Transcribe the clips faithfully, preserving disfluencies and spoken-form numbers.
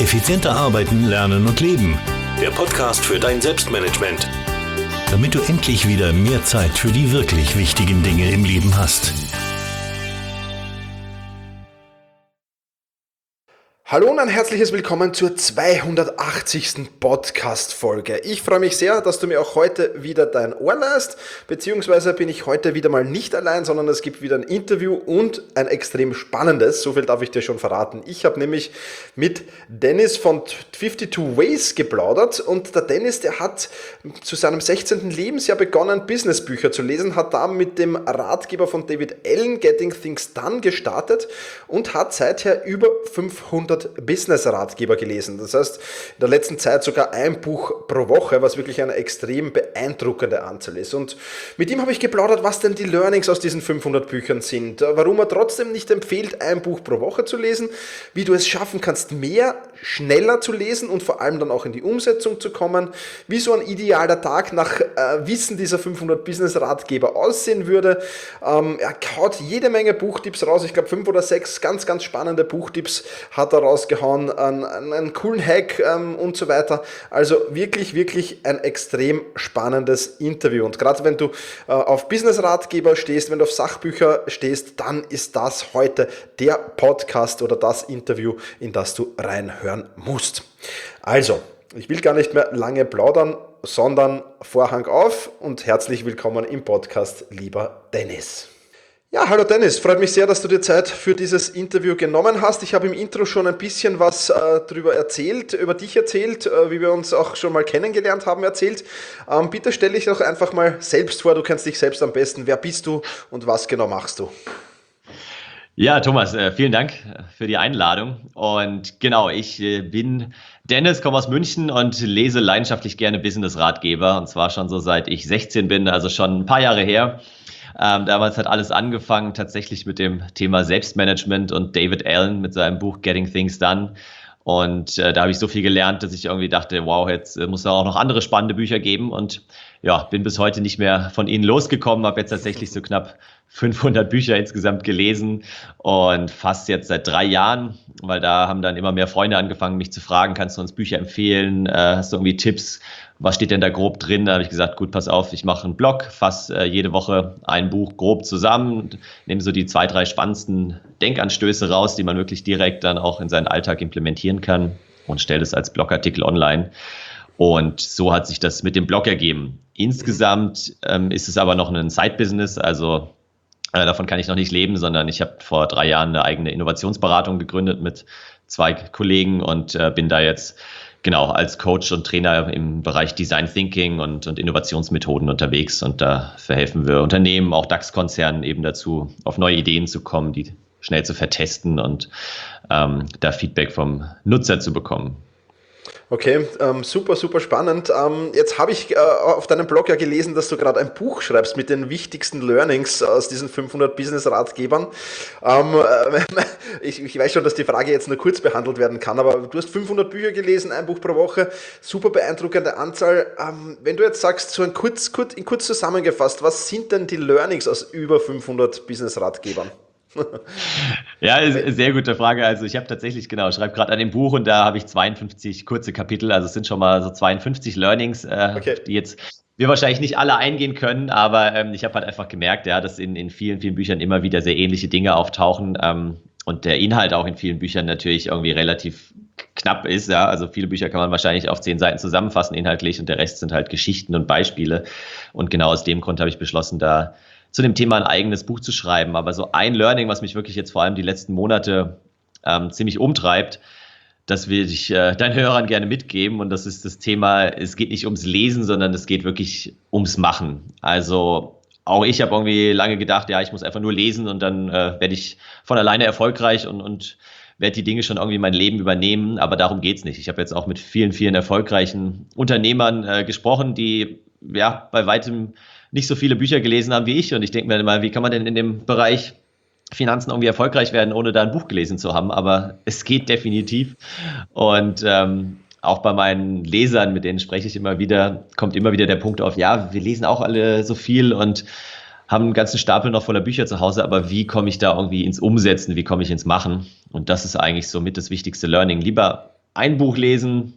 Effizienter arbeiten, lernen und leben. Der Podcast für dein Selbstmanagement. Damit du endlich wieder mehr Zeit für die wirklich wichtigen Dinge im Leben hast. Hallo und ein herzliches Willkommen zur zweihundertachtzigsten Podcast-Folge. Ich freue mich sehr, dass du mir auch heute wieder dein Ohr leihst, beziehungsweise bin ich heute wieder mal nicht allein, sondern es gibt wieder ein Interview und ein extrem spannendes, so viel darf ich dir schon verraten. Ich habe nämlich mit Dennis von zweiundfünfzig Ways geplaudert und der Dennis, der hat zu seinem sechzehnten Lebensjahr begonnen, Businessbücher zu lesen, hat da mit dem Ratgeber von David Allen, Getting Things Done, gestartet und hat seither über fünfhundert Business-Ratgeber gelesen. Das heißt, in der letzten Zeit sogar ein Buch pro Woche, was wirklich eine extrem beeindruckende Anzahl ist. Und mit ihm habe ich geplaudert, was denn die Learnings aus diesen fünfhundert Büchern sind, warum er trotzdem nicht empfiehlt, ein Buch pro Woche zu lesen, wie du es schaffen kannst, mehr, schneller zu lesen und vor allem dann auch in die Umsetzung zu kommen, wie so ein idealer Tag nach äh, Wissen dieser fünfhundert Business-Ratgeber aussehen würde. Ähm, er haut jede Menge Buchtipps raus, ich glaube fünf oder sechs ganz, ganz spannende Buchtipps hat er rausgehauen, einen, einen coolen Hack ähm, und so weiter. Also wirklich, wirklich ein extrem spannendes Interview. Und gerade wenn du äh, auf Business-Ratgeber stehst, wenn du auf Sachbücher stehst, dann ist das heute der Podcast oder das Interview, in das du reinhören musst. Also, ich will gar nicht mehr lange plaudern, sondern Vorhang auf und herzlich willkommen im Podcast, lieber Dennis. Ja, hallo Dennis, freut mich sehr, dass du dir Zeit für dieses Interview genommen hast. Ich habe im Intro schon ein bisschen was äh, darüber erzählt, über dich erzählt, äh, wie wir uns auch schon mal kennengelernt haben erzählt. Ähm, bitte stell dich doch einfach mal selbst vor, du kennst dich selbst am besten. Wer bist du und was genau machst du? Ja, Thomas, äh, vielen Dank für die Einladung. Und genau, ich äh, bin Dennis, komme aus München und lese leidenschaftlich gerne Business-Ratgeber. Und zwar schon so seit ich sechzehn bin, also schon ein paar Jahre her. Ähm, damals hat alles angefangen tatsächlich mit dem Thema Selbstmanagement und David Allen mit seinem Buch Getting Things Done. Und äh, da habe ich so viel gelernt, dass ich irgendwie dachte, wow, jetzt äh, muss es auch noch andere spannende Bücher geben. Und ja, bin bis heute nicht mehr von ihnen losgekommen, habe jetzt tatsächlich so knapp fünfhundert Bücher insgesamt gelesen und fast jetzt seit drei Jahren, weil da haben dann immer mehr Freunde angefangen, mich zu fragen, kannst du uns Bücher empfehlen, äh, hast du irgendwie Tipps, was steht denn da grob drin? Da habe ich gesagt, gut, pass auf, ich mache einen Blog, fasse äh, jede Woche ein Buch grob zusammen, nehme so die zwei, drei spannendsten Denkanstöße raus, die man wirklich direkt dann auch in seinen Alltag implementieren kann und stelle es als Blogartikel online. Und so hat sich das mit dem Blog ergeben. Insgesamt ähm, ist es aber noch ein Side-Business, also äh, davon kann ich noch nicht leben, sondern ich habe vor drei Jahren eine eigene Innovationsberatung gegründet mit zwei Kollegen und äh, bin da jetzt genau als Coach und Trainer im Bereich Design Thinking und, und Innovationsmethoden unterwegs. Und da verhelfen wir Unternehmen, auch DAX-Konzernen eben dazu, auf neue Ideen zu kommen, die schnell zu vertesten und ähm, da Feedback vom Nutzer zu bekommen. Okay, ähm, super, super spannend. Ähm, jetzt habe ich äh, auf deinem Blog ja gelesen, dass du gerade ein Buch schreibst mit den wichtigsten Learnings aus diesen fünfhundert Business-Ratgebern. Ähm, äh, ich, ich weiß schon, dass die Frage jetzt nur kurz behandelt werden kann, aber du hast fünfhundert Bücher gelesen, ein Buch pro Woche, super beeindruckende Anzahl. Ähm, wenn du jetzt sagst, so ein kurz, kurz, in kurz zusammengefasst, was sind denn die Learnings aus über fünfhundert Business-Ratgebern? Ja, sehr gute Frage. Also ich habe tatsächlich, genau, schreibe gerade an dem Buch und da habe ich zweiundfünfzig kurze Kapitel, also es sind schon mal so zweiundfünfzig Learnings, äh, okay. die jetzt wir wahrscheinlich nicht alle eingehen können, aber ähm, ich habe halt einfach gemerkt, ja, dass in, in vielen, vielen Büchern immer wieder sehr ähnliche Dinge auftauchen ähm, und der Inhalt auch in vielen Büchern natürlich irgendwie relativ knapp ist, ja, also viele Bücher kann man wahrscheinlich auf zehn Seiten zusammenfassen inhaltlich und der Rest sind halt Geschichten und Beispiele und genau aus dem Grund habe ich beschlossen, da zu dem Thema ein eigenes Buch zu schreiben. Aber so ein Learning, was mich wirklich jetzt vor allem die letzten Monate ähm, ziemlich umtreibt, das will ich äh, deinen Hörern gerne mitgeben. Und das ist das Thema, es geht nicht ums Lesen, sondern es geht wirklich ums Machen. Also auch ich habe irgendwie lange gedacht, ja, ich muss einfach nur lesen und dann äh, werde ich von alleine erfolgreich und, und werde die Dinge schon irgendwie in mein Leben übernehmen. Aber darum geht's nicht. Ich habe jetzt auch mit vielen, vielen erfolgreichen Unternehmern äh, gesprochen, die ja bei weitem nicht so viele Bücher gelesen haben wie ich. Und ich denke mir immer, wie kann man denn in dem Bereich Finanzen irgendwie erfolgreich werden, ohne da ein Buch gelesen zu haben? Aber es geht definitiv. Und ähm, auch bei meinen Lesern, mit denen spreche ich immer wieder, kommt immer wieder der Punkt auf, ja, wir lesen auch alle so viel und haben einen ganzen Stapel noch voller Bücher zu Hause, aber wie komme ich da irgendwie ins Umsetzen, wie komme ich ins Machen? Und das ist eigentlich so mit das wichtigste Learning. Lieber ein Buch lesen,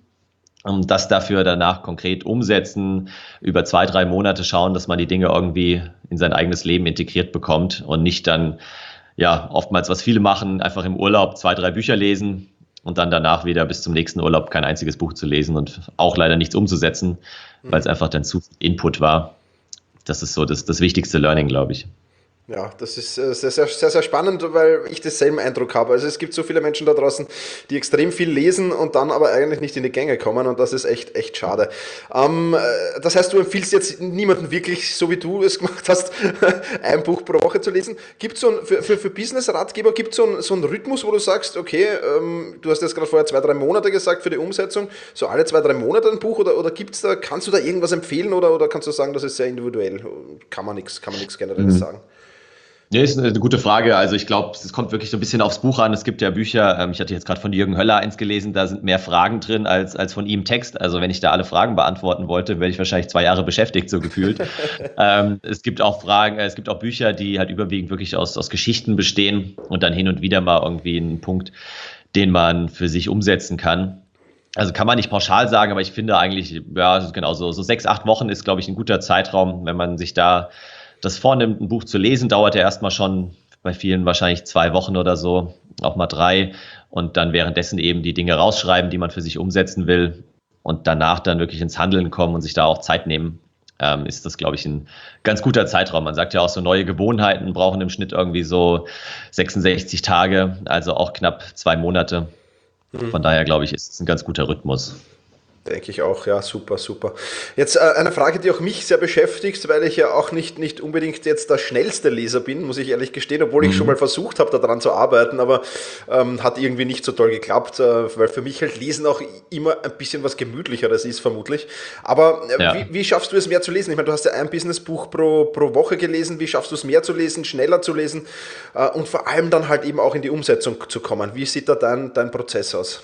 das dafür danach konkret umsetzen, über zwei, drei Monate schauen, dass man die Dinge irgendwie in sein eigenes Leben integriert bekommt und nicht dann, ja, oftmals, was viele machen, einfach im Urlaub zwei, drei Bücher lesen und dann danach wieder bis zum nächsten Urlaub kein einziges Buch zu lesen und auch leider nichts umzusetzen, mhm. weil es einfach dann zu viel Input war. Das ist so das, das wichtigste Learning, glaube ich. Ja, das ist sehr, sehr, sehr, sehr spannend, weil ich denselben Eindruck habe. Also es gibt so viele Menschen da draußen, die extrem viel lesen und dann aber eigentlich nicht in die Gänge kommen und das ist echt, echt schade. Ähm, das heißt, du empfiehlst jetzt niemanden wirklich, so wie du es gemacht hast, ein Buch pro Woche zu lesen. Gibt es so ein, für, für, für Business-Ratgeber, gibt es so, ein, so einen Rhythmus, wo du sagst, okay, ähm, du hast jetzt gerade vorher zwei, drei Monate gesagt für die Umsetzung, so alle zwei, drei Monate ein Buch oder, oder gibt's da, kannst du da irgendwas empfehlen oder, oder kannst du sagen, das ist sehr individuell? Kann man nichts, kann man nichts generelles mhm. sagen? Ja, ist eine gute Frage. Also ich glaube, es kommt wirklich so ein bisschen aufs Buch an. Es gibt ja Bücher, ähm, ich hatte jetzt gerade von Jürgen Höller eins gelesen, da sind mehr Fragen drin als, als von ihm Text. Also wenn ich da alle Fragen beantworten wollte, wäre ich wahrscheinlich zwei Jahre beschäftigt, so gefühlt. ähm, es gibt auch Fragen, äh, es gibt auch Bücher, die halt überwiegend wirklich aus, aus Geschichten bestehen und dann hin und wieder mal irgendwie einen Punkt, den man für sich umsetzen kann. Also kann man nicht pauschal sagen, aber ich finde eigentlich, ja, genau so, so sechs, acht Wochen ist, glaube ich, ein guter Zeitraum, wenn man sich da das vornimmt, ein Buch zu lesen, dauert ja erstmal schon bei vielen wahrscheinlich zwei Wochen oder so, auch mal drei. Und dann währenddessen eben die Dinge rausschreiben, die man für sich umsetzen will. Und danach dann wirklich ins Handeln kommen und sich da auch Zeit nehmen, ähm, ist das, glaube ich, ein ganz guter Zeitraum. Man sagt ja auch, so neue Gewohnheiten brauchen im Schnitt irgendwie so sechsundsechzig Tage, also auch knapp zwei Monate. Mhm. Von daher, glaube ich, ist es ein ganz guter Rhythmus. Denke ich auch, ja, super, super. Jetzt äh, eine Frage, die auch mich sehr beschäftigt, weil ich ja auch nicht, nicht unbedingt jetzt der schnellste Leser bin, muss ich ehrlich gestehen, obwohl mhm. ich schon mal versucht habe, daran zu arbeiten, aber ähm, hat irgendwie nicht so toll geklappt, äh, weil für mich halt Lesen auch immer ein bisschen was Gemütlicheres ist, vermutlich. Aber äh, ja. wie, wie schaffst du es mehr zu lesen? Ich meine, du hast ja ein Businessbuch pro, pro Woche gelesen, wie schaffst du es mehr zu lesen, schneller zu lesen äh, und vor allem dann halt eben auch in die Umsetzung zu kommen? Wie sieht da dein, dein Prozess aus?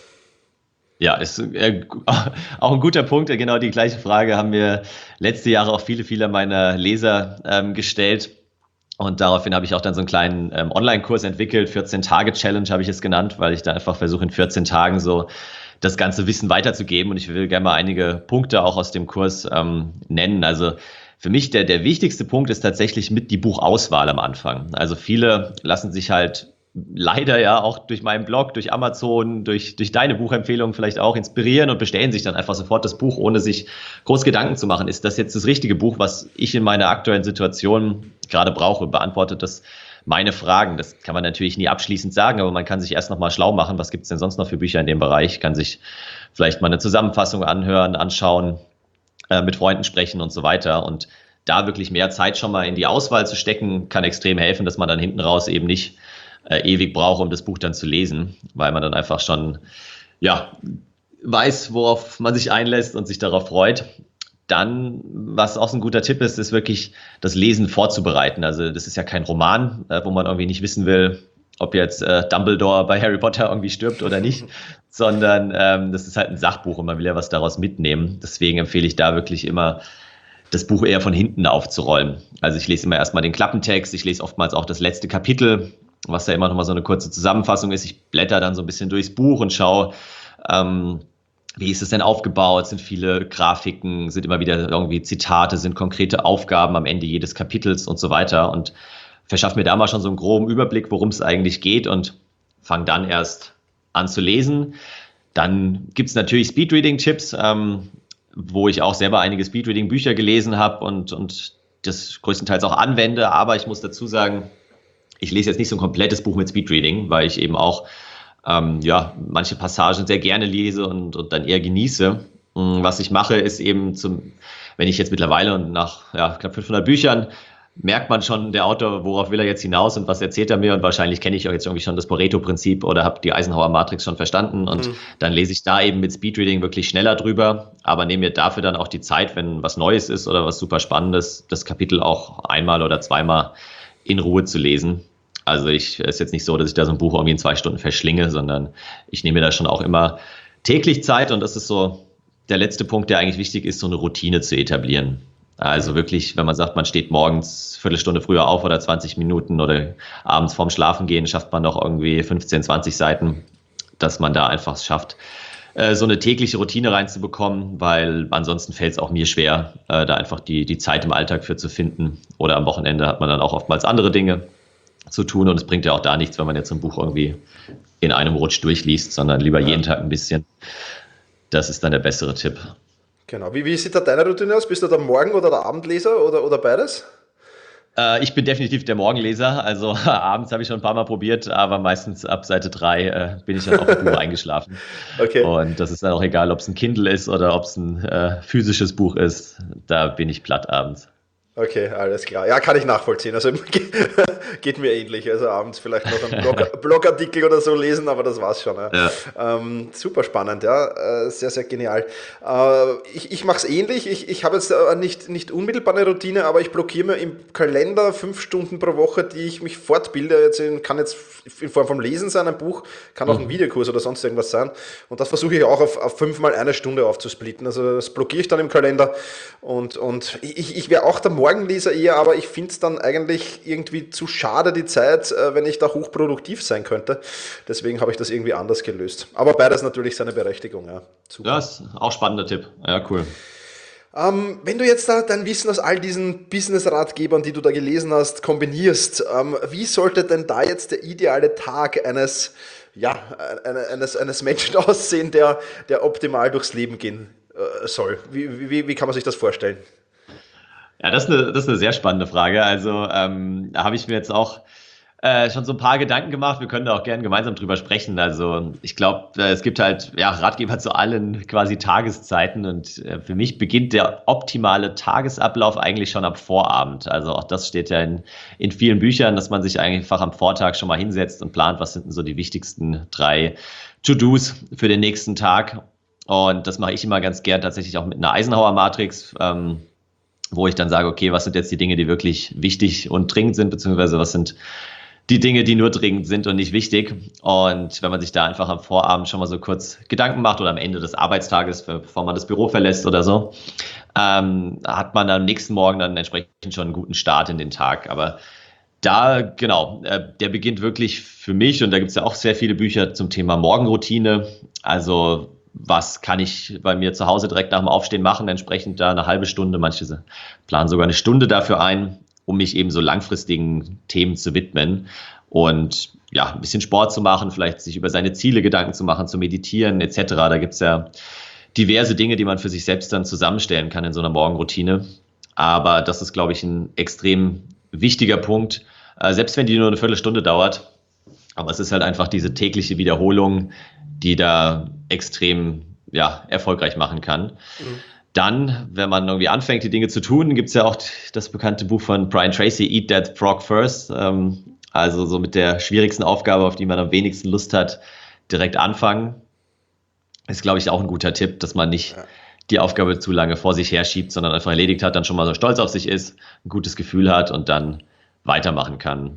Ja, ist äh, auch ein guter Punkt. Genau die gleiche Frage haben mir letzte Jahre auch viele, viele meiner Leser ähm, gestellt. Und daraufhin habe ich auch dann so einen kleinen ähm, Online-Kurs entwickelt. vierzehn-Tage-Challenge habe ich es genannt, weil ich da einfach versuche, in vierzehn Tagen so das ganze Wissen weiterzugeben. Und ich will gerne mal einige Punkte auch aus dem Kurs ähm, nennen. Also für mich der, der wichtigste Punkt ist tatsächlich mit die Buchauswahl am Anfang. Also viele lassen sich halt leider ja auch durch meinen Blog, durch Amazon, durch, durch deine Buchempfehlungen vielleicht auch inspirieren und bestellen sich dann einfach sofort das Buch, ohne sich groß Gedanken zu machen. Ist das jetzt das richtige Buch, was ich in meiner aktuellen Situation gerade brauche? Beantwortet das meine Fragen? Das kann man natürlich nie abschließend sagen, aber man kann sich erst noch mal schlau machen. Was gibt es denn sonst noch für Bücher in dem Bereich? Kann sich vielleicht mal eine Zusammenfassung anhören, anschauen, äh, mit Freunden sprechen und so weiter. Und da wirklich mehr Zeit schon mal in die Auswahl zu stecken, kann extrem helfen, dass man dann hinten raus eben nicht Äh, ewig brauche, um das Buch dann zu lesen, weil man dann einfach schon ja, weiß, worauf man sich einlässt und sich darauf freut. Dann, was auch so ein guter Tipp ist, ist wirklich das Lesen vorzubereiten. Also das ist ja kein Roman, äh, wo man irgendwie nicht wissen will, ob jetzt äh, Dumbledore bei Harry Potter irgendwie stirbt oder nicht, sondern ähm, das ist halt ein Sachbuch und man will ja was daraus mitnehmen. Deswegen empfehle ich da wirklich immer, das Buch eher von hinten aufzurollen. Also ich lese immer erstmal den Klappentext, ich lese oftmals auch das letzte Kapitel, was ja immer noch mal so eine kurze Zusammenfassung ist. Ich blätter dann so ein bisschen durchs Buch und schaue, ähm, wie ist es denn aufgebaut? Sind viele Grafiken, sind immer wieder irgendwie Zitate, sind konkrete Aufgaben am Ende jedes Kapitels und so weiter und verschaffe mir da mal schon so einen groben Überblick, worum es eigentlich geht und fange dann erst an zu lesen. Dann gibt es natürlich Speedreading-Tipps, ähm, wo ich auch selber einige Speedreading-Bücher gelesen habe und, und das größtenteils auch anwende, aber ich muss dazu sagen, ich lese jetzt nicht so ein komplettes Buch mit Speedreading, weil ich eben auch ähm, ja, manche Passagen sehr gerne lese und, und dann eher genieße. Was ich mache, ist eben, zum, wenn ich jetzt mittlerweile und nach ja, knapp fünfhundert Büchern, merkt man schon, der Autor, worauf will er jetzt hinaus und was erzählt er mir und wahrscheinlich kenne ich auch jetzt irgendwie schon das Pareto-Prinzip oder habe die Eisenhower-Matrix schon verstanden und mhm. dann lese ich da eben mit Speedreading wirklich schneller drüber, aber nehme mir dafür dann auch die Zeit, wenn was Neues ist oder was super Spannendes, das Kapitel auch einmal oder zweimal in Ruhe zu lesen. Also ich ist jetzt nicht so, dass ich da so ein Buch irgendwie in zwei Stunden verschlinge, sondern ich nehme mir da schon auch immer täglich Zeit und das ist so der letzte Punkt, der eigentlich wichtig ist, so eine Routine zu etablieren. Also wirklich, wenn man sagt, man steht morgens Viertelstunde früher auf oder zwanzig Minuten oder abends vorm Schlafengehen schafft man noch irgendwie fünfzehn, zwanzig Seiten, dass man da einfach es schafft, äh, so eine tägliche Routine reinzubekommen, weil ansonsten fällt es auch mir schwer, äh, da einfach die, die Zeit im Alltag für zu finden. Oder am Wochenende hat man dann auch oftmals andere Dinge zu tun und es bringt ja auch da nichts, wenn man jetzt ein Buch irgendwie in einem Rutsch durchliest, sondern lieber ja. jeden Tag ein bisschen. Das ist dann der bessere Tipp. Genau. Wie, wie sieht da deine Routine aus? Bist du der Morgen- oder der Abendleser oder, oder beides? Äh, ich bin definitiv der Morgenleser. Also abends habe ich schon ein paar Mal probiert, aber meistens ab Seite drei äh, bin ich dann auf dem Buch eingeschlafen. Okay. Und das ist dann auch egal, ob es ein Kindle ist oder ob es ein äh, physisches Buch ist. Da bin ich platt abends. Okay, alles klar. Ja, kann ich nachvollziehen. Also geht mir ähnlich. Also abends vielleicht noch einen Blog, Blogartikel oder so lesen, aber das war's schon. Ja. Ja. Ähm, super spannend, ja. Äh, sehr, sehr genial. Äh, ich ich mache es ähnlich. Ich, ich habe jetzt äh, nicht, nicht unmittelbar eine Routine, aber ich blockiere mir im Kalender fünf Stunden pro Woche, die ich mich fortbilde. Jetzt in, kann jetzt in Form von Lesen sein, ein Buch, kann auch ein Videokurs oder sonst irgendwas sein. Und das versuche ich auch auf, auf fünfmal eine Stunde aufzusplitten. Also das blockiere ich dann im Kalender. Und, und ich, ich wäre auch der Morgenleser eher, aber ich finde es dann eigentlich irgendwie zu schade, die Zeit, wenn ich da hochproduktiv sein könnte. Deswegen habe ich das irgendwie anders gelöst. Aber beides natürlich seine Berechtigung. Ja, super. Ja, ist auch ein spannender Tipp. Ja, cool. Ähm, wenn du jetzt da dein Wissen aus all diesen Business-Ratgebern, die du da gelesen hast, kombinierst, ähm, wie sollte denn da jetzt der ideale Tag eines, ja, eines, eines Menschen aussehen, der, der optimal durchs Leben gehen äh, soll? Wie, wie, wie kann man sich das vorstellen? Ja, das ist eine, das ist eine sehr spannende Frage. Also ähm, da habe ich mir jetzt auch äh, schon so ein paar Gedanken gemacht. Wir können da auch gerne gemeinsam drüber sprechen. Also ich glaube, äh, es gibt halt ja, Ratgeber zu allen quasi Tageszeiten und äh, für mich beginnt der optimale Tagesablauf eigentlich schon ab Vorabend. Also auch das steht ja in, in vielen Büchern, dass man sich einfach am Vortag schon mal hinsetzt und plant, was sind denn so die wichtigsten drei To-Dos für den nächsten Tag. Und das mache ich immer ganz gern tatsächlich auch mit einer Eisenhower-Matrix, ähm, wo ich dann sage, okay, was sind jetzt die Dinge, die wirklich wichtig und dringend sind, beziehungsweise was sind die Dinge, die nur dringend sind und nicht wichtig. Und wenn man sich da einfach am Vorabend schon mal so kurz Gedanken macht oder am Ende des Arbeitstages, bevor man das Büro verlässt oder so, ähm, hat man am nächsten Morgen dann entsprechend schon einen guten Start in den Tag. Aber da, genau, äh, der beginnt wirklich für mich, und da gibt es ja auch sehr viele Bücher zum Thema Morgenroutine, also was kann ich bei mir zu Hause direkt nach dem Aufstehen machen, entsprechend da eine halbe Stunde, manche planen sogar eine Stunde dafür ein, um mich eben so langfristigen Themen zu widmen und ja, ein bisschen Sport zu machen, vielleicht sich über seine Ziele Gedanken zu machen, zu meditieren et cetera. Da gibt es ja diverse Dinge, die man für sich selbst dann zusammenstellen kann in so einer Morgenroutine. Aber das ist, glaube ich, ein extrem wichtiger Punkt, äh, selbst wenn die nur eine Viertelstunde dauert. Aber es ist halt einfach diese tägliche Wiederholung, die da extrem ja, erfolgreich machen kann. Mhm. Dann, wenn man irgendwie anfängt, die Dinge zu tun, gibt es ja auch das bekannte Buch von Brian Tracy, Eat That Frog First. Ähm, also so mit der schwierigsten Aufgabe, auf die man am wenigsten Lust hat, direkt anfangen. Ist, glaube ich, auch ein guter Tipp, dass man nicht ja. die Aufgabe zu lange vor sich herschiebt, sondern einfach erledigt hat, dann schon mal so stolz auf sich ist, ein gutes Gefühl hat und dann weitermachen kann.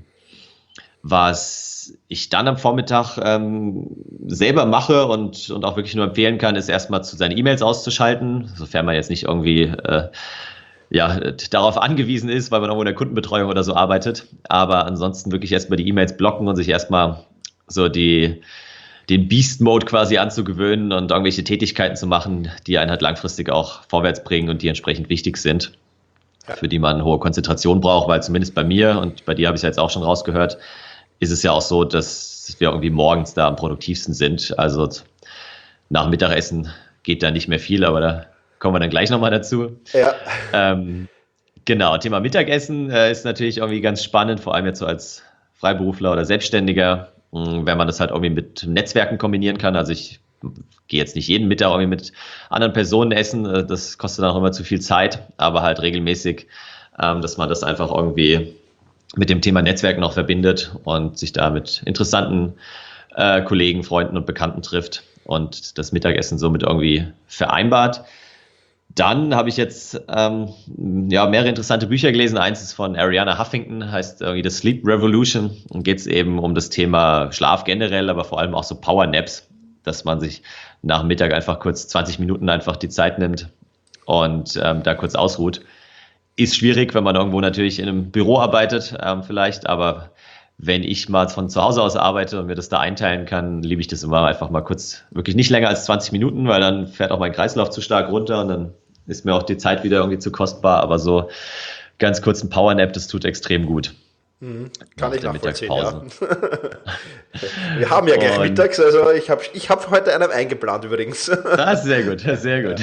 Was ich dann am Vormittag ähm, selber mache und, und auch wirklich nur empfehlen kann, ist erstmal zu seine E-Mails auszuschalten, sofern man jetzt nicht irgendwie äh, ja, darauf angewiesen ist, weil man irgendwo in der Kundenbetreuung oder so arbeitet. Aber ansonsten wirklich erstmal die E-Mails blocken und sich erstmal so die, den Beast-Mode quasi anzugewöhnen und irgendwelche Tätigkeiten zu machen, die einen halt langfristig auch vorwärts bringen und die entsprechend wichtig sind, ja. für die man hohe Konzentration braucht, weil zumindest bei mir, und bei dir habe ich es ja jetzt auch schon rausgehört, ist es ja auch so, dass wir irgendwie morgens da am produktivsten sind. Also nach Mittagessen geht da nicht mehr viel, aber da kommen wir dann gleich nochmal dazu. Ja. Ähm, genau, Thema Mittagessen äh, ist natürlich irgendwie ganz spannend, vor allem jetzt so als Freiberufler oder Selbstständiger, mh, wenn man das halt irgendwie mit Netzwerken kombinieren kann. Also ich gehe jetzt nicht jeden Mittag irgendwie mit anderen Personen essen, das kostet dann auch immer zu viel Zeit, aber halt regelmäßig, ähm, dass man das einfach irgendwie mit dem Thema Netzwerk noch verbindet und sich da mit interessanten äh, Kollegen, Freunden und Bekannten trifft und das Mittagessen somit irgendwie vereinbart. Dann habe ich jetzt ähm, ja, mehrere interessante Bücher gelesen. Eins ist von Arianna Huffington, heißt irgendwie The Sleep Revolution, und geht es eben um das Thema Schlaf generell, aber vor allem auch so Power Naps, dass man sich nach dem Mittag einfach kurz zwanzig Minuten einfach die Zeit nimmt und ähm, da kurz ausruht. Ist schwierig, wenn man irgendwo natürlich in einem Büro arbeitet, ähm, vielleicht, aber wenn ich mal von zu Hause aus arbeite und mir das da einteilen kann, liebe ich das immer einfach mal kurz, wirklich nicht länger als zwanzig Minuten, weil dann fährt auch mein Kreislauf zu stark runter und dann ist mir auch die Zeit wieder irgendwie zu kostbar, aber so ganz kurz ein Powernap, das tut extrem gut. Mhm. Kann ich nachvollziehen, ja. Wir Wir haben ja gleich mittags, also ich habe ich hab heute einen eingeplant übrigens. Das ist sehr gut, sehr gut.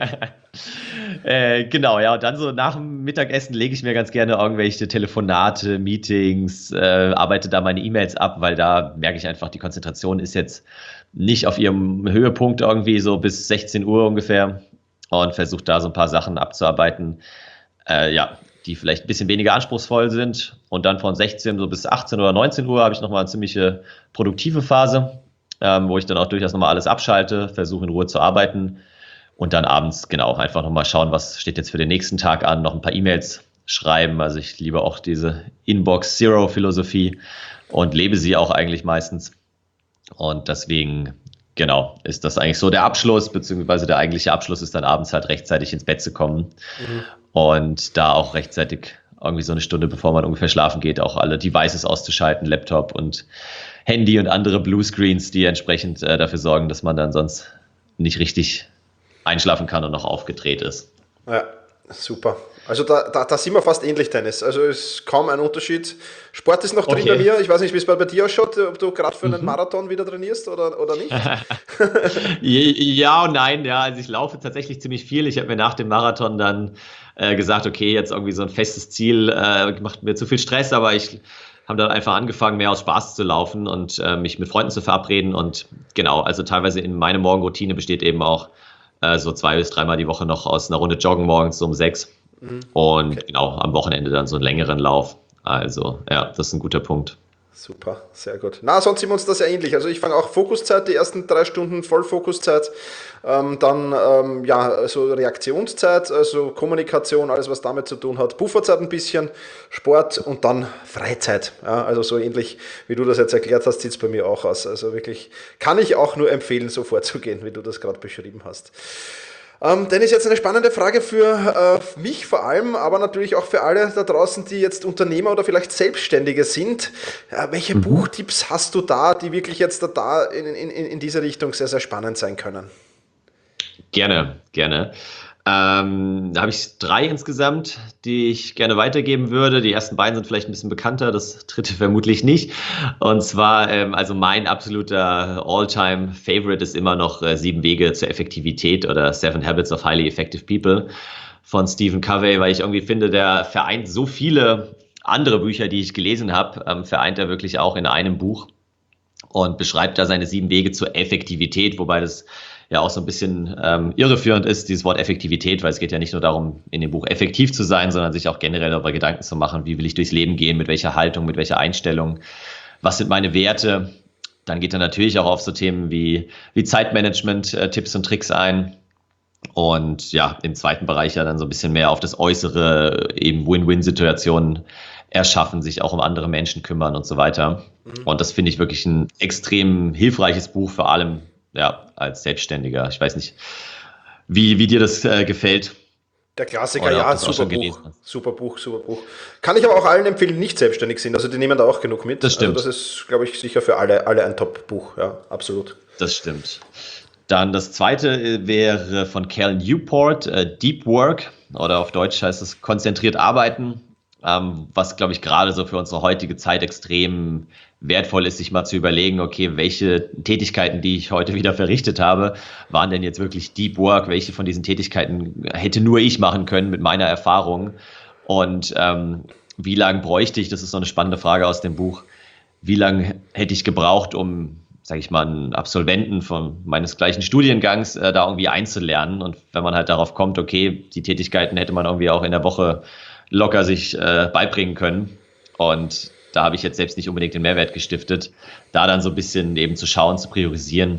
äh, genau, ja, und dann so nach dem Mittagessen lege ich mir ganz gerne irgendwelche Telefonate, Meetings, äh, arbeite da meine E-Mails ab, weil da merke ich einfach, die Konzentration ist jetzt nicht auf ihrem Höhepunkt irgendwie so bis sechzehn Uhr ungefähr und versuche da so ein paar Sachen abzuarbeiten, äh, ja, die vielleicht ein bisschen weniger anspruchsvoll sind. Und dann von sechzehn so bis achtzehn oder neunzehn Uhr habe ich nochmal eine ziemliche produktive Phase, ähm, wo ich dann auch durchaus nochmal alles abschalte, versuche in Ruhe zu arbeiten und dann abends genau einfach nochmal schauen, was steht jetzt für den nächsten Tag an, noch ein paar E-Mails schreiben. Also ich liebe auch diese Inbox-Zero-Philosophie und lebe sie auch eigentlich meistens. Und deswegen, genau, ist das eigentlich so der Abschluss, beziehungsweise der eigentliche Abschluss ist dann abends halt rechtzeitig ins Bett zu kommen. Mhm. Und da auch rechtzeitig irgendwie so eine Stunde, bevor man ungefähr schlafen geht, auch alle Devices auszuschalten, Laptop und Handy und andere Bluescreens, die entsprechend äh, dafür sorgen, dass man dann sonst nicht richtig einschlafen kann und noch aufgedreht ist. Ja, super. Also da, da, da sind wir fast ähnlich, Dennis. Also es ist kaum ein Unterschied. Sport ist noch drin okay. bei mir. Ich weiß nicht, wie es bei dir ausschaut, ob du gerade für einen mhm. Marathon wieder trainierst oder, oder nicht. Ja und nein. Ja, also ich laufe tatsächlich ziemlich viel. Ich habe mir nach dem Marathon dann äh, gesagt, okay, jetzt irgendwie so ein festes Ziel äh, macht mir zu viel Stress, aber ich habe dann einfach angefangen, mehr aus Spaß zu laufen und äh, mich mit Freunden zu verabreden. Und genau, also teilweise in meine Morgenroutine besteht eben auch äh, so zwei bis dreimal die Woche noch aus einer Runde Joggen morgens so um sechs. Und okay. genau, am Wochenende dann so einen längeren Lauf. Also, ja, das ist ein guter Punkt. Super, sehr gut. Na, sonst sind wir uns das ja ähnlich. Also ich fange auch Fokuszeit, die ersten drei Stunden Vollfokuszeit, ähm, dann ähm, ja, also Reaktionszeit, also Kommunikation, alles was damit zu tun hat, Pufferzeit ein bisschen, Sport und dann Freizeit. Ja, also so ähnlich, wie du das jetzt erklärt hast, sieht es bei mir auch aus. Also wirklich, kann ich auch nur empfehlen, so vorzugehen, wie du das gerade beschrieben hast. Ähm, Dennis, jetzt eine spannende Frage für äh, mich vor allem, aber natürlich auch für alle da draußen, die jetzt Unternehmer oder vielleicht Selbstständige sind. Äh, welche mhm. Buchtipps hast du da, die wirklich jetzt da, da in, in, in diese Richtung sehr, sehr spannend sein können? Gerne, gerne. Ähm, da habe ich drei insgesamt, die ich gerne weitergeben würde. Die ersten beiden sind vielleicht ein bisschen bekannter, das dritte vermutlich nicht. Und zwar, ähm, also mein absoluter All-Time-Favorite ist immer noch äh, Sieben Wege zur Effektivität oder Seven Habits of Highly Effective People von Stephen Covey, weil ich irgendwie finde, der vereint so viele andere Bücher, die ich gelesen habe, ähm, vereint er wirklich auch in einem Buch und beschreibt da seine sieben Wege zur Effektivität, wobei das ja auch so ein bisschen ähm, irreführend ist, dieses Wort Effektivität, weil es geht ja nicht nur darum, in dem Buch effektiv zu sein, sondern sich auch generell darüber Gedanken zu machen, wie will ich durchs Leben gehen, mit welcher Haltung, mit welcher Einstellung, was sind meine Werte. Dann geht er natürlich auch auf so Themen wie, wie Zeitmanagement, äh, Tipps und Tricks ein. Und ja, im zweiten Bereich ja dann so ein bisschen mehr auf das Äußere, eben Win-Win-Situationen erschaffen, sich auch um andere Menschen kümmern und so weiter. Mhm. Und das finde ich wirklich ein extrem hilfreiches Buch, vor allem ja, als Selbstständiger. Ich weiß nicht, wie, wie dir das äh, gefällt. Der Klassiker, ja, super Buch, super Buch, super Buch. Kann ich aber auch allen empfehlen, die nicht selbstständig sind. Also die nehmen da auch genug mit. Das stimmt. Also das ist, glaube ich, sicher für alle, alle ein Top-Buch. Ja, absolut. Das stimmt. Dann das zweite wäre von Cal Newport, äh, Deep Work, oder auf Deutsch heißt es konzentriert arbeiten, ähm, was, glaube ich, gerade so für unsere heutige Zeit extrem wertvoll ist, sich mal zu überlegen, okay, welche Tätigkeiten, die ich heute wieder verrichtet habe, waren denn jetzt wirklich Deep Work? Welche von diesen Tätigkeiten hätte nur ich machen können mit meiner Erfahrung? Und ähm, wie lange bräuchte ich, das ist so eine spannende Frage aus dem Buch, wie lange hätte ich gebraucht, um, sage ich mal, einen Absolventen von meines gleichen Studiengangs äh, da irgendwie einzulernen? Und wenn man halt darauf kommt, okay, die Tätigkeiten hätte man irgendwie auch in der Woche locker sich äh, beibringen können. Und da habe ich jetzt selbst nicht unbedingt den Mehrwert gestiftet, da dann so ein bisschen eben zu schauen, zu priorisieren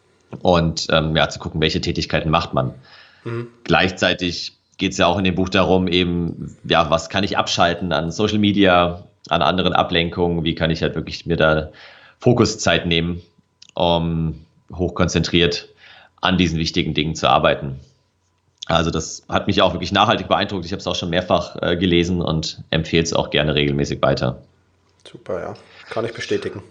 und ähm, ja, zu gucken, welche Tätigkeiten macht man. Mhm. Gleichzeitig geht es ja auch in dem Buch darum, eben, ja, was kann ich abschalten an Social Media, an anderen Ablenkungen, wie kann ich halt wirklich mir da Fokuszeit nehmen, um hochkonzentriert an diesen wichtigen Dingen zu arbeiten. Also das hat mich auch wirklich nachhaltig beeindruckt. Ich habe es auch schon mehrfach äh, gelesen und empfehle es auch gerne regelmäßig weiter. Super, ja. Kann ich bestätigen.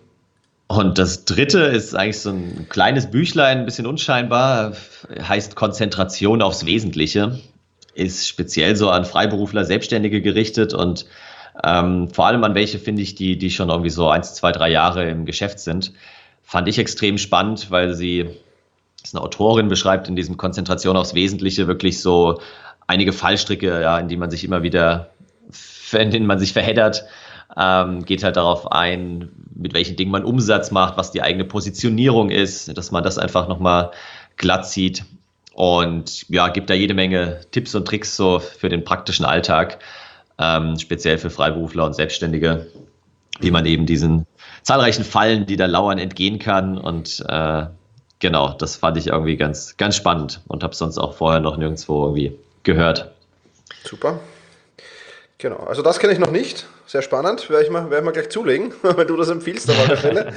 Und das dritte ist eigentlich so ein kleines Büchlein, ein bisschen unscheinbar, heißt Konzentration aufs Wesentliche, ist speziell so an Freiberufler, Selbstständige gerichtet und ähm, vor allem an welche, finde ich, die, die schon irgendwie so eins, zwei, drei Jahre im Geschäft sind. Fand ich extrem spannend, weil sie, das ist eine Autorin, beschreibt in diesem Konzentration aufs Wesentliche wirklich so einige Fallstricke, ja, in die man sich immer wieder, in denen man sich verheddert. Ähm, geht halt darauf ein, mit welchen Dingen man Umsatz macht, was die eigene Positionierung ist, dass man das einfach nochmal glatt zieht und ja, gibt da jede Menge Tipps und Tricks so für den praktischen Alltag, ähm, speziell für Freiberufler und Selbstständige, wie man eben diesen zahlreichen Fallen, die da lauern, entgehen kann und äh, genau, das fand ich irgendwie ganz, ganz spannend und habe sonst auch vorher noch nirgendwo irgendwie gehört. Super. Genau, also das kenne ich noch nicht. Sehr spannend, werde ich mal, werde ich mal gleich zulegen, wenn du das empfiehlst auf alle Fälle.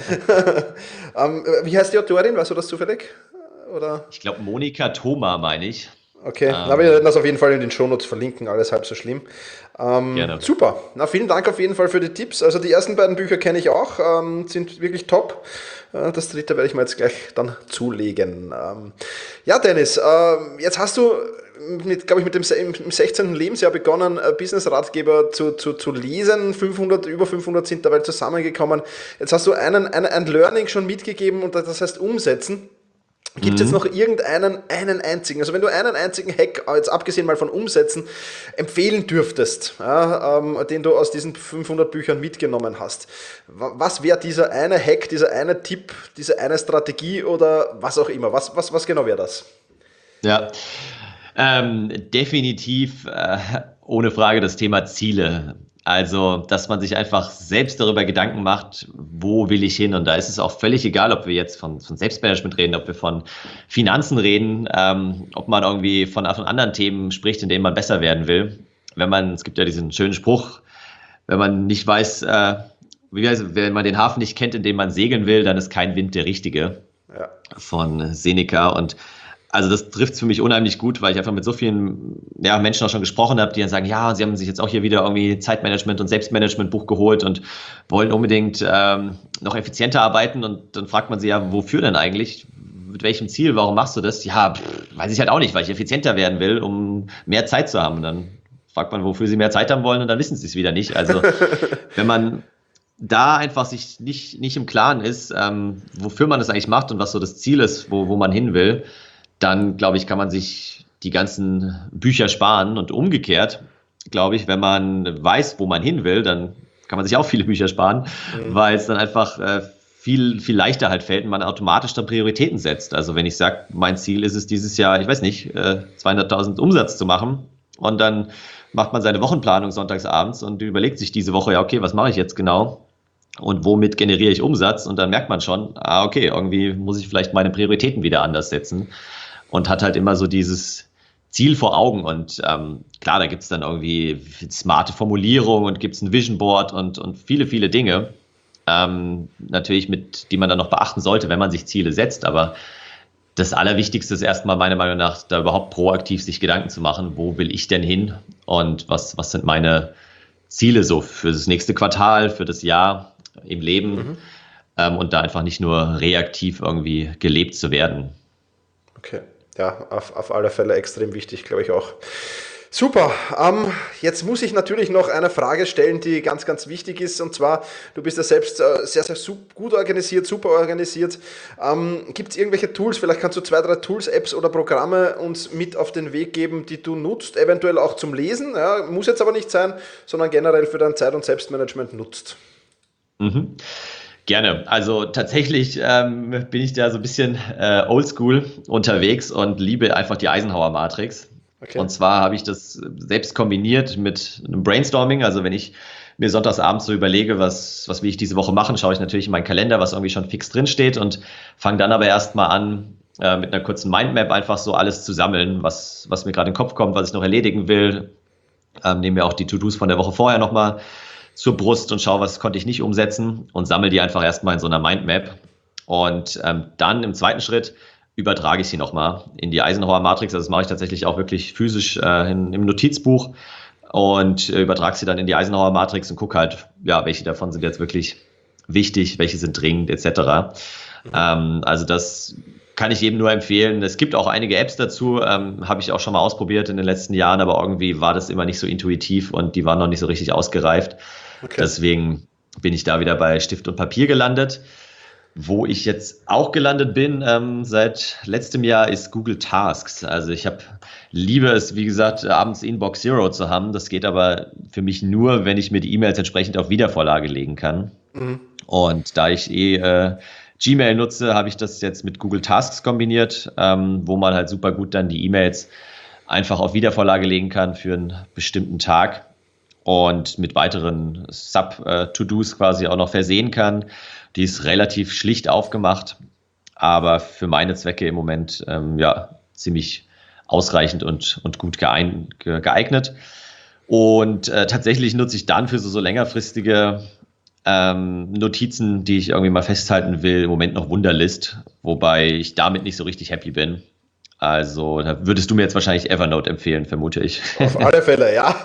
ähm, wie heißt die Autorin, weißt du das zufällig? Oder? Ich glaube Monika Thoma, meine ich. Okay, ähm, aber wir werden das auf jeden Fall in den Shownotes verlinken, alles halb so schlimm. Ähm, gerne. Super, na vielen Dank auf jeden Fall für die Tipps. Also die ersten beiden Bücher kenne ich auch, ähm, sind wirklich top. Äh, das dritte werde ich mir jetzt gleich dann zulegen. Ähm, ja Dennis, äh, jetzt hast du mit, glaube ich, mit dem im sechzehnten Lebensjahr begonnen, Business-Ratgeber zu, zu, zu lesen. fünfhundert, über fünfhundert sind dabei zusammengekommen. Jetzt hast du einen, einen, ein Learning schon mitgegeben und das heißt umsetzen. Gibt es mhm. jetzt noch irgendeinen, einen einzigen, also wenn du einen einzigen Hack, jetzt abgesehen mal von Umsetzen, empfehlen dürftest, ja, ähm, den du aus diesen fünfhundert Büchern mitgenommen hast, was wäre dieser eine Hack, dieser eine Tipp, diese eine Strategie oder was auch immer? Was, was, was genau wäre das? Ja, Ähm, definitiv äh, ohne Frage das Thema Ziele. Also, dass man sich einfach selbst darüber Gedanken macht, wo will ich hin? Und da ist es auch völlig egal, ob wir jetzt von, von Selbstmanagement reden, ob wir von Finanzen reden, ähm, ob man irgendwie von, von anderen Themen spricht, in denen man besser werden will. Wenn man, es gibt ja diesen schönen Spruch, wenn man nicht weiß, äh, wie heißt, wenn man den Hafen nicht kennt, in dem man segeln will, dann ist kein Wind der richtige. Ja. Von Seneca. Und also das trifft es für mich unheimlich gut, weil ich einfach mit so vielen ja, Menschen auch schon gesprochen habe, die dann sagen, ja, sie haben sich jetzt auch hier wieder irgendwie Zeitmanagement und Selbstmanagement-Buch geholt und wollen unbedingt ähm, noch effizienter arbeiten. Und dann fragt man sie ja, wofür denn eigentlich? Mit welchem Ziel? Warum machst du das? Ja, pff, weiß ich halt auch nicht, weil ich effizienter werden will, um mehr Zeit zu haben. Und dann fragt man, wofür sie mehr Zeit haben wollen und dann wissen sie es wieder nicht. Also wenn man da einfach sich nicht, nicht im Klaren ist, ähm, wofür man das eigentlich macht und was so das Ziel ist, wo, wo man hin will, dann, glaube ich, kann man sich die ganzen Bücher sparen. Und umgekehrt, glaube ich, wenn man weiß, wo man hin will, dann kann man sich auch viele Bücher sparen, mhm. weil es dann einfach äh, viel, viel leichter halt fällt und man automatisch dann Prioritäten setzt. Also wenn ich sage, mein Ziel ist es dieses Jahr, ich weiß nicht, äh, zweihunderttausend Umsatz zu machen und dann macht man seine Wochenplanung sonntags abends und überlegt sich diese Woche, ja okay, was mache ich jetzt genau? Und womit generiere ich Umsatz? Und dann merkt man schon, ah okay, irgendwie muss ich vielleicht meine Prioritäten wieder anders setzen. Und hat halt immer so dieses Ziel vor Augen. Und ähm, klar, da gibt es dann irgendwie smarte Formulierung und gibt es ein Vision Board und, und viele, viele Dinge, ähm, natürlich mit, die man dann noch beachten sollte, wenn man sich Ziele setzt. Aber das Allerwichtigste ist erstmal meiner Meinung nach, da überhaupt proaktiv sich Gedanken zu machen, wo will ich denn hin und was, was sind meine Ziele so für das nächste Quartal, für das Jahr im Leben mhm. ähm, und da einfach nicht nur reaktiv irgendwie gelebt zu werden. Okay. Ja, auf, auf alle Fälle extrem wichtig, glaube ich auch. Super, ähm, jetzt muss ich natürlich noch eine Frage stellen, die ganz, ganz wichtig ist, und zwar, du bist ja selbst äh, sehr, sehr super, gut organisiert, super organisiert. Ähm, gibt es irgendwelche Tools, vielleicht kannst du zwei, drei Tools, Apps oder Programme uns mit auf den Weg geben, die du nutzt, eventuell auch zum Lesen, ja, muss jetzt aber nicht sein, sondern generell für dein Zeit- und Selbstmanagement nutzt? Mhm. Gerne. Also tatsächlich ähm, bin ich da so ein bisschen äh, oldschool unterwegs und liebe einfach die Eisenhower-Matrix. Okay. Und zwar habe ich das selbst kombiniert mit einem Brainstorming. Also wenn ich mir sonntags abends so überlege, was, was will ich diese Woche machen, schaue ich natürlich in meinen Kalender, was irgendwie schon fix drin steht und fange dann aber erstmal an, äh, mit einer kurzen Mindmap einfach so alles zu sammeln, was, was mir gerade in den Kopf kommt, was ich noch erledigen will. Ähm, nehme mir auch die To-Dos von der Woche vorher nochmal zur Brust und schaue, was konnte ich nicht umsetzen und sammle die einfach erstmal in so einer Mindmap. Und ähm, dann im zweiten Schritt übertrage ich sie nochmal in die Eisenhower Matrix. Also das mache ich tatsächlich auch wirklich physisch äh, in, im Notizbuch und äh, übertrage sie dann in die Eisenhower Matrix und gucke halt, ja, welche davon sind jetzt wirklich wichtig, welche sind dringend, et cetera. Mhm. Ähm, also das kann ich jedem nur empfehlen. Es gibt auch einige Apps dazu, ähm, habe ich auch schon mal ausprobiert in den letzten Jahren, aber irgendwie war das immer nicht so intuitiv und die waren noch nicht so richtig ausgereift. Okay. Deswegen bin ich da wieder bei Stift und Papier gelandet. Wo ich jetzt auch gelandet bin ähm, seit letztem Jahr ist Google Tasks. Also ich habe liebe es, wie gesagt, abends Inbox Zero zu haben. Das geht aber für mich nur, wenn ich mir die E-Mails entsprechend auf Wiedervorlage legen kann. Mhm. Und da ich eh äh, Gmail nutze, habe ich das jetzt mit Google Tasks kombiniert, ähm, wo man halt super gut dann die E-Mails einfach auf Wiedervorlage legen kann für einen bestimmten Tag und mit weiteren Sub-To-Dos quasi auch noch versehen kann. Die ist relativ schlicht aufgemacht, aber für meine Zwecke im Moment ähm, ja ziemlich ausreichend und, und gut geein, ge, geeignet. Und äh, tatsächlich nutze ich dann für so, so längerfristige ähm, Notizen, die ich irgendwie mal festhalten will, im Moment noch Wunderlist, wobei ich damit nicht so richtig happy bin. Also da würdest du mir jetzt wahrscheinlich Evernote empfehlen, vermute ich. Auf alle Fälle, ja.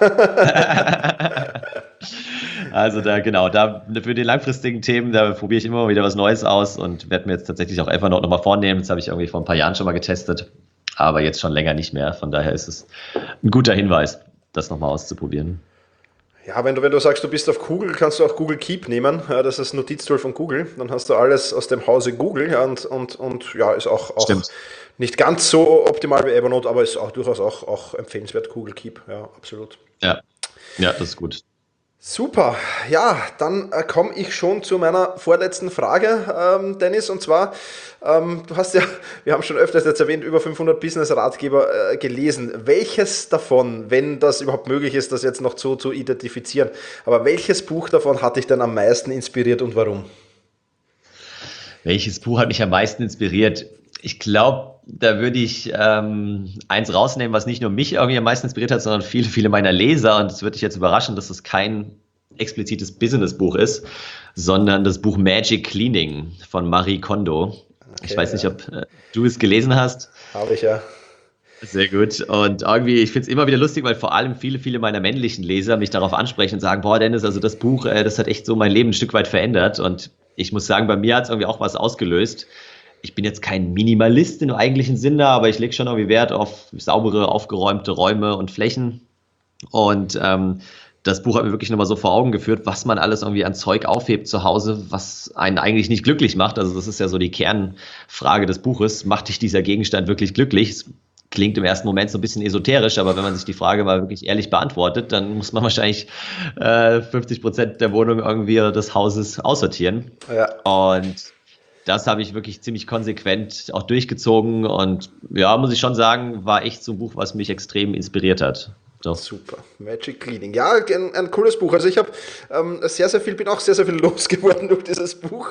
Also da genau, da für die langfristigen Themen, da probiere ich immer mal wieder was Neues aus und werde mir jetzt tatsächlich auch Evernote nochmal vornehmen. Das habe ich irgendwie vor ein paar Jahren schon mal getestet, aber jetzt schon länger nicht mehr. Von daher ist es ein guter Hinweis, das nochmal auszuprobieren. Ja, wenn du, wenn du sagst, du bist auf Google, kannst du auch Google Keep nehmen. Ja, das ist das Notiztool von Google. Dann hast du alles aus dem Hause Google, ja, und, und, und ja, ist auch, auch nicht ganz so optimal wie Evernote, aber ist auch durchaus auch, auch empfehlenswert, Google Keep. Ja, absolut. Ja, ja, das ist gut. Super, ja, dann äh, komme ich schon zu meiner vorletzten Frage, ähm, Dennis, und zwar, ähm, du hast ja, wir haben schon öfters jetzt erwähnt, über fünfhundert Business-Ratgeber äh, gelesen. Welches davon, wenn das überhaupt möglich ist, das jetzt noch so zu identifizieren, aber welches Buch davon hat dich denn am meisten inspiriert und warum? Welches Buch hat mich am meisten inspiriert? Ich glaube, da würde ich ähm, eins rausnehmen, was nicht nur mich irgendwie am meisten inspiriert hat, sondern viele, viele meiner Leser. Und es würde dich jetzt überraschen, dass es kein explizites Business-Buch ist, sondern das Buch Magic Cleaning von Marie Kondo. Okay, ich weiß nicht, ob äh, du es gelesen hast. Habe ich, ja. Sehr gut. Und irgendwie, ich finde es immer wieder lustig, weil vor allem viele, viele meiner männlichen Leser mich darauf ansprechen und sagen, boah, Dennis, also das Buch, äh, das hat echt so mein Leben ein Stück weit verändert. Und ich muss sagen, bei mir hat es irgendwie auch was ausgelöst. Ich bin jetzt kein Minimalist im eigentlichen Sinne, aber ich lege schon irgendwie Wert auf saubere, aufgeräumte Räume und Flächen. Und ähm, das Buch hat mir wirklich nochmal so vor Augen geführt, was man alles irgendwie an Zeug aufhebt zu Hause, was einen eigentlich nicht glücklich macht. Also das ist ja so die Kernfrage des Buches. Macht dich dieser Gegenstand wirklich glücklich? Es klingt im ersten Moment so ein bisschen esoterisch, aber wenn man sich die Frage mal wirklich ehrlich beantwortet, dann muss man wahrscheinlich äh, fünfzig Prozent der Wohnung irgendwie des Hauses aussortieren. Ja. Und das habe ich wirklich ziemlich konsequent auch durchgezogen und ja, muss ich schon sagen, war echt so ein Buch, was mich extrem inspiriert hat. Doch. Super, Magic Cleaning. Ja, ein, ein cooles Buch. Also ich habe ähm, sehr, sehr viel, bin auch sehr, sehr viel losgeworden durch dieses Buch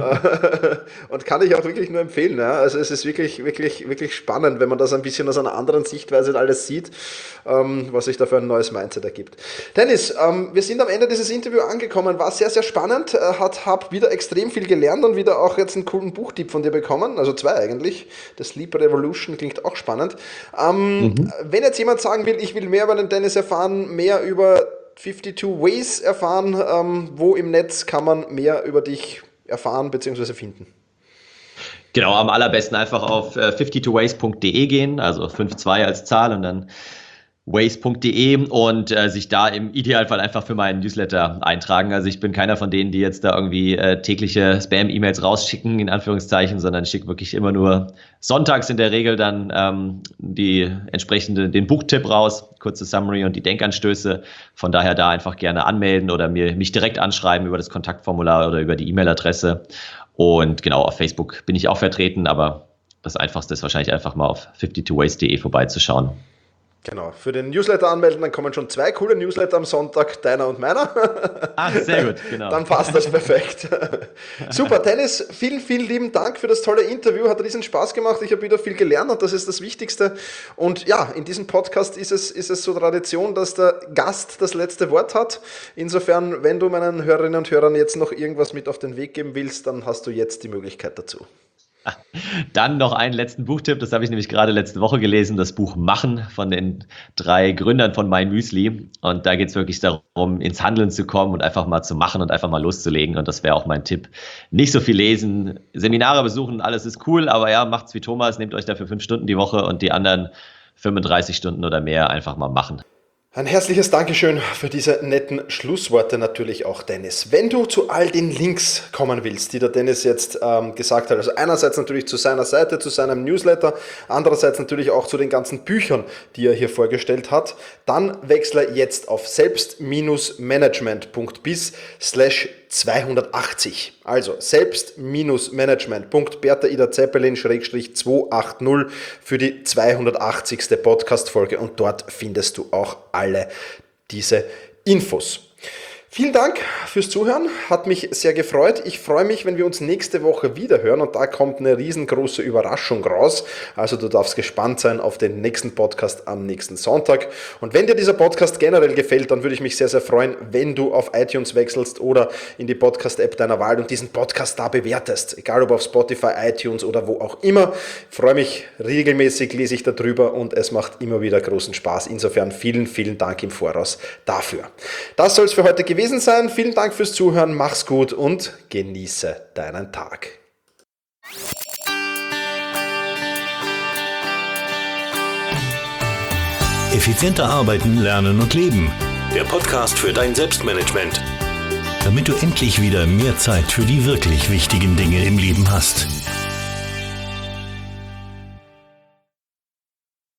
und kann ich auch wirklich nur empfehlen. Ja? Also es ist wirklich, wirklich, wirklich spannend, wenn man das ein bisschen aus einer anderen Sichtweise alles sieht, ähm, was sich da für ein neues Mindset ergibt. Dennis, ähm, wir sind am Ende dieses Interviews angekommen. War sehr, sehr spannend. Äh, hat, hab wieder extrem viel gelernt und wieder auch jetzt einen coolen Buchtipp von dir bekommen. Also zwei eigentlich. Das Sleep Revolution klingt auch spannend. Ähm, mhm. Wenn jetzt jemand sagen will, ich will mehr über den Dennis erfahren, mehr über zweiundfünfzig Ways erfahren, ähm, wo im Netz kann man mehr über dich erfahren bzw. finden? Genau, am allerbesten einfach auf äh, fifty two ways punkt de gehen, also fünfundfünfzig als Zahl und dann ways punkt de und äh, sich da im Idealfall einfach für meinen Newsletter eintragen. Also ich bin keiner von denen, die jetzt da irgendwie äh, tägliche Spam-E-Mails rausschicken, in Anführungszeichen, sondern ich schicke wirklich immer nur sonntags in der Regel dann ähm, die entsprechende, den Buchtipp raus, kurze Summary und die Denkanstöße. Von daher da einfach gerne anmelden oder mir mich direkt anschreiben über das Kontaktformular oder über die E-Mail-Adresse. Und genau, auf Facebook bin ich auch vertreten, aber das Einfachste ist wahrscheinlich einfach mal auf fifty two ways punkt de vorbeizuschauen. Genau, für den Newsletter anmelden, dann kommen schon zwei coole Newsletter am Sonntag, deiner und meiner. Ah, sehr gut, genau. Dann passt das perfekt. Super, Dennis, vielen, vielen lieben Dank für das tolle Interview, hat riesen Spaß gemacht, ich habe wieder viel gelernt und das ist das Wichtigste. Und ja, in diesem Podcast ist es, ist es so Tradition, dass der Gast das letzte Wort hat. Insofern, wenn du meinen Hörerinnen und Hörern jetzt noch irgendwas mit auf den Weg geben willst, dann hast du jetzt die Möglichkeit dazu. Dann noch einen letzten Buchtipp, das habe ich nämlich gerade letzte Woche gelesen, das Buch Machen von den drei Gründern von My Müsli. Und da geht es wirklich darum, ins Handeln zu kommen und einfach mal zu machen und einfach mal loszulegen. Und das wäre auch mein Tipp. Nicht so viel lesen, Seminare besuchen, alles ist cool, aber ja, macht's wie Thomas, nehmt euch dafür fünf Stunden die Woche und die anderen fünfunddreißig Stunden oder mehr einfach mal machen. Ein herzliches Dankeschön für diese netten Schlussworte natürlich auch, Dennis. Wenn du zu all den Links kommen willst, die der Dennis jetzt ähm, gesagt hat, also einerseits natürlich zu seiner Seite, zu seinem Newsletter, andererseits natürlich auch zu den ganzen Büchern, die er hier vorgestellt hat, dann wechsle jetzt auf selbst-management.biz slash zweihundertachtzig. Also selbst-management.bertha Ida Zeppelin Schrägstrich zweihundertachtzig für die zweihundertachtzigste Podcast-Folge und dort findest du auch alle diese Infos. Vielen Dank fürs Zuhören, hat mich sehr gefreut. Ich freue mich, wenn wir uns nächste Woche wieder hören und da kommt eine riesengroße Überraschung raus. Also du darfst gespannt sein auf den nächsten Podcast am nächsten Sonntag. Und wenn dir dieser Podcast generell gefällt, dann würde ich mich sehr, sehr freuen, wenn du auf iTunes wechselst oder in die Podcast-App deiner Wahl und diesen Podcast da bewertest. Egal ob auf Spotify, iTunes oder wo auch immer. Ich freue mich regelmäßig, lese ich darüber und es macht immer wieder großen Spaß. Insofern vielen, vielen Dank im Voraus dafür. Das soll es für heute gewesen sein. Vielen Dank fürs Zuhören, mach's gut und genieße deinen Tag. Effizienter arbeiten, lernen und leben. Der Podcast für dein Selbstmanagement. Damit du endlich wieder mehr Zeit für die wirklich wichtigen Dinge im Leben hast.